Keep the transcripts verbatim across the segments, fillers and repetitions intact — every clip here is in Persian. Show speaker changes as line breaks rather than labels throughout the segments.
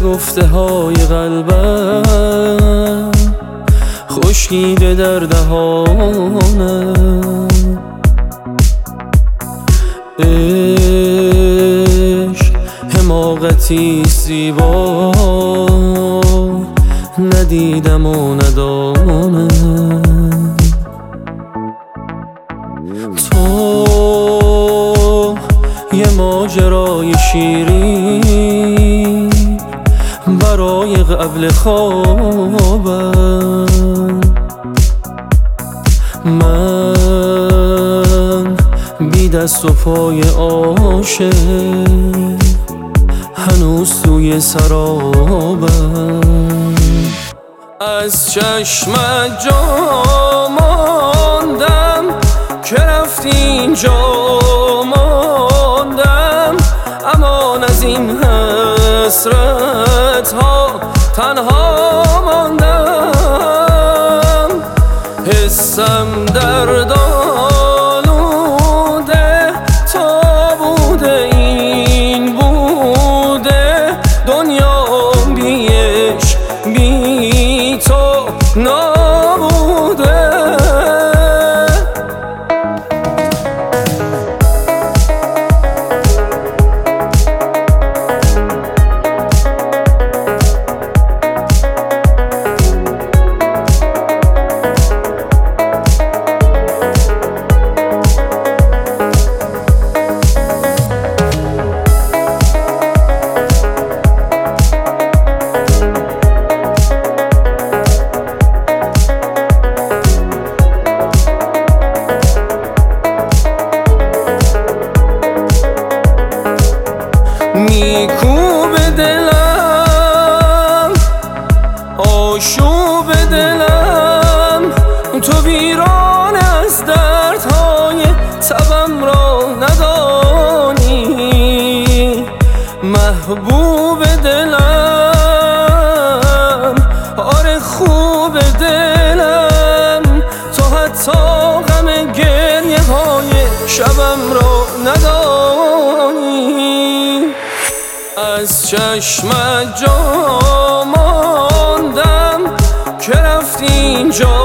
گفته های قلبم خشکیده در دهانم. عشق حماقتی زیبا ندیدم و ندانم. تو یه ماجرای شیرین برای قبل خوابم. من بی دست و پای عاشق هنوز توی سرابم. از چشمت جا ماندم که رفتی اینجا ماندم، امان از این حسرت ها تنها ماندم. حسم دردآلوده تا بوده این بوده، دنیا بی عشق بی تو نابوده. میکوب دلم آشوب دلم، تو ویران از دردهای تبم را ندانی. محبوب دلم آره خوب دلم، تو حتی غم گریه های شبم را ندانی. از چشمت جا ماندم که رفتی اینجا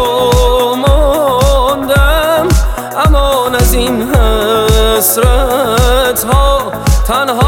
ماندم، امان از این حسرت ها تنها